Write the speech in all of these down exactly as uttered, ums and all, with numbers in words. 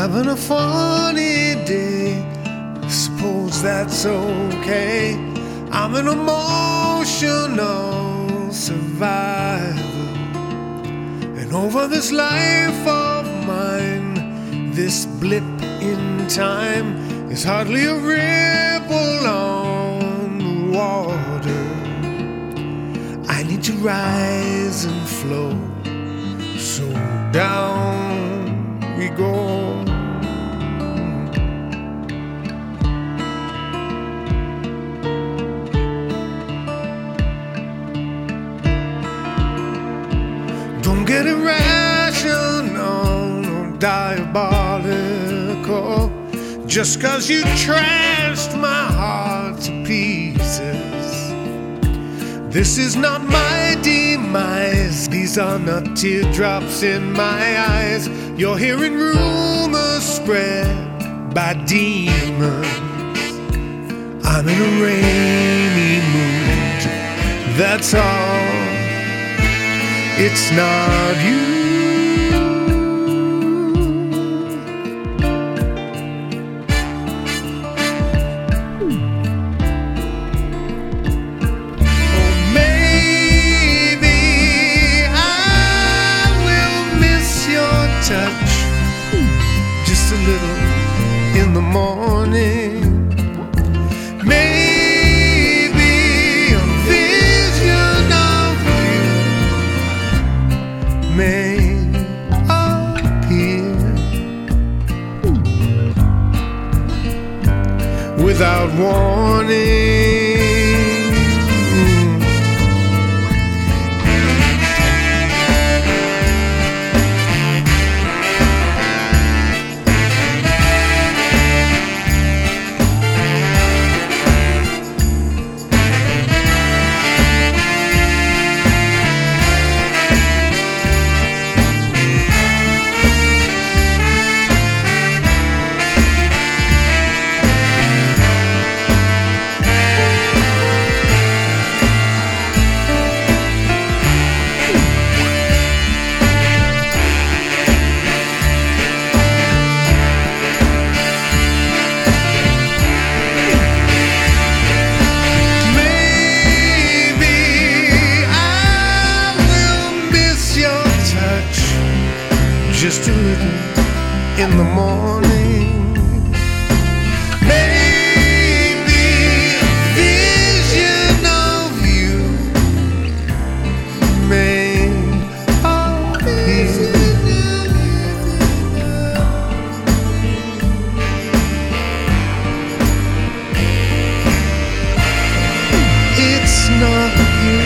having a funny day. Suppose that's okay. I'm an emotional survivor, and over this life of mine, this blip in time is hardly a ripple on the water. I need to rise and flow, so down we go. Don't get irrational or diabolical just 'cause you trashed my heart to pieces. This is not my demise. These are not teardrops in my eyes. You're hearing rumors spread by demons. I'm in a rainy mood, that's all. It's not you. Oh, maybe I will miss your touch just a little in the morning. Maybe a vision of you may appear without warning. Just a little in the morning. Maybe a vision of you may appear. It's not you.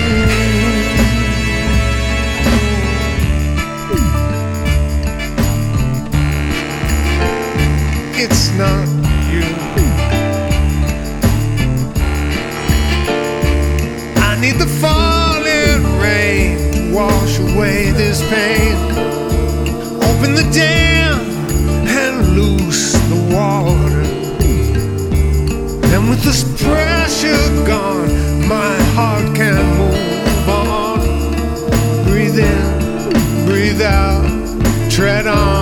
It's not you. I need the falling rain to wash away this pain. Open the dam and loose the water. And with this pressure gone, my heart can move on. Breathe in, breathe out, tread on.